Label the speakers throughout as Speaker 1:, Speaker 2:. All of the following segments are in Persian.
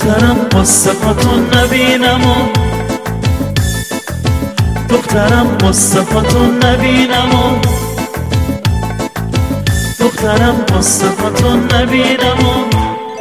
Speaker 1: دخترم قصه هاتون نبینم و دخترم قصه هاتون نبینم و دخترم قصه هاتون نبینم و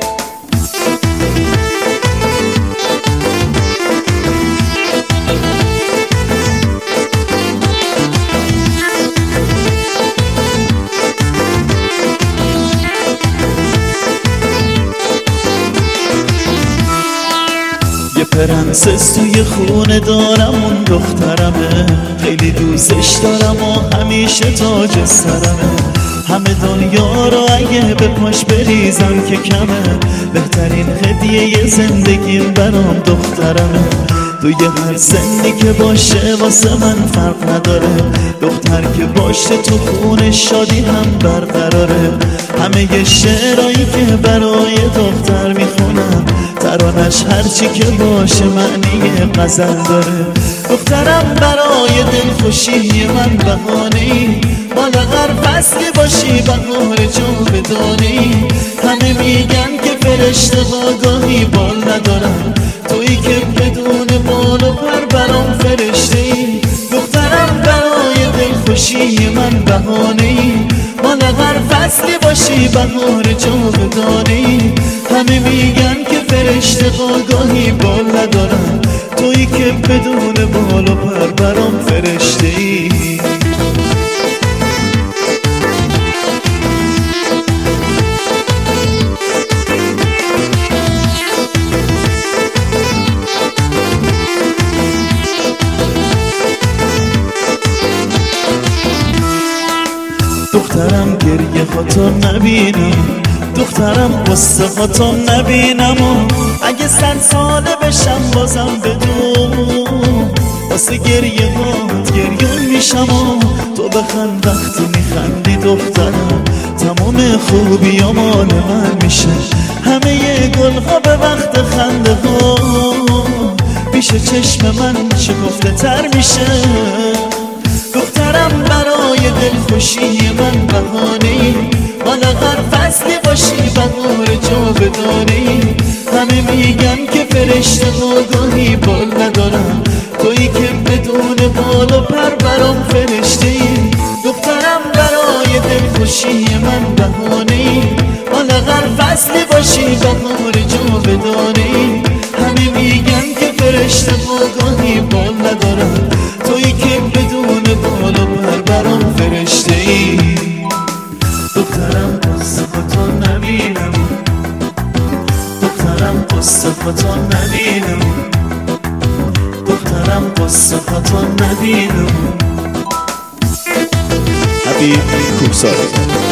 Speaker 1: یه پرنسس توی خونه دارم، اون دخترمه، خیلی دوستش دارم و همیشه تاج سرمه. همه دنیا رو اگه به پاش بریزم که کمه، بهترین هدیه زندگیم برام دخترمه. توی هر سنی که باشه واسه من فرق نداره، دختر که باشه تو خونه شادی هم برقراره. همه شعرهایی که برای دختر میخونم، ترانش هرچی که باشه معنی غزل داره. دخترم برای دلخوشی من بهانه‌ای، مال هر فصلی باشی بهار جاودانه‌ای. همه میگن که فرشته ها گاهی بال ندارن، تویی که بدون بال و پر برام فرشته‌ای. دخترم برای دلخوشی من بهانه‌ای، مال هر فصلی باشی بهار جاودانه‌ای. همه میگن که فرشته ها گاهی بال ندارن، تویی که بدون بال و پر برام فرشته‌ای. دخترم گریه هاتون نبینم، دخترم قصه هاتون نبینم و اگه 100 ساله بشم بازم بدون، واسه گریه هات گریون میشم و تو بخند وقتی میخندی دخترم. تمام خوبی ها مال من میشه، همه گل ها به وقت خنده ها پیش چشم من شکفته تر میشه. دخترم برای دلخوشی من بهانه‌ای، مال هر فصلی باشی بهار جاودانه‌ای. همه میگن که فرشته ها گاهی بال ندارن، تویی که بدون بال و پر برام فرشته‌ای. دخترم برای دلخوشی من بهانه‌ای، مال هر فصلی باشی بهار جاودانه‌ای. همه میگن که فرشته ها گاهی بال ندارن، تویی که بدون بال و پر برام فرشته‌ای. دخترم قصه هاتون نبینم، دخترم قصه هاتون نبینم، دخترم قصه هاتون نبینم.
Speaker 2: حبیب کوهسار.